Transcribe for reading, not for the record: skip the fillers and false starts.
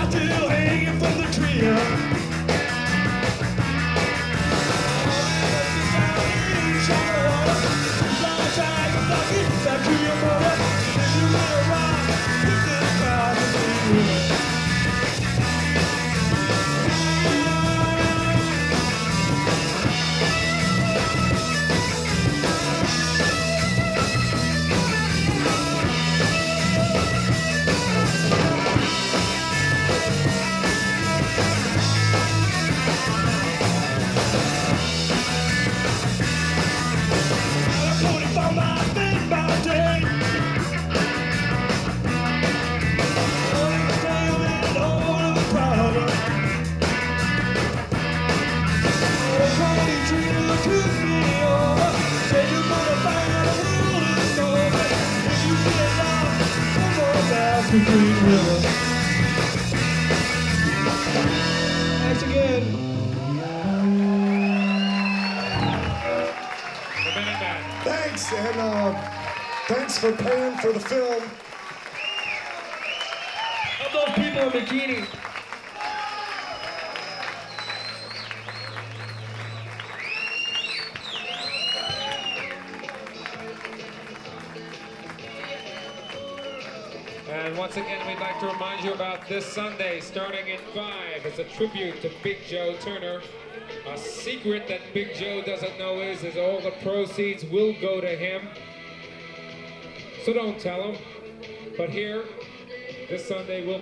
still hanging from the tree. Thanks again. Thanks, and thanks for paying for the film. Of those people in bikini. And once again, we'd like to remind you about this Sunday, starting at 5. It's a tribute to Big Joe Turner. A secret that Big Joe doesn't know is all the proceeds will go to him. So don't tell him. But here, this Sunday, we'll